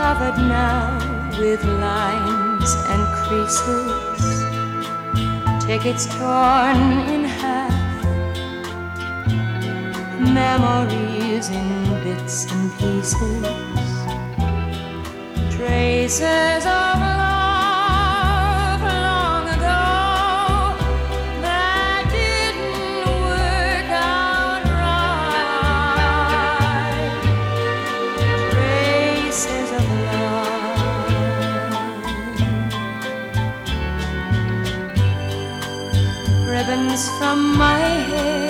covered now with lines and creases, tickets torn in half, memories in bits and pieces, traces of love long ago that didn't work out right, traces of love, ribbons from my hair,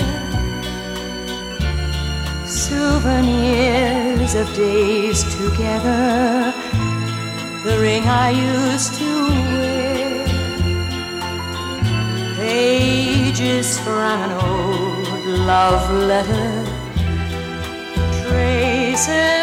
souvenirs of days together, the ring I used to wear, pages from an old love letter, traces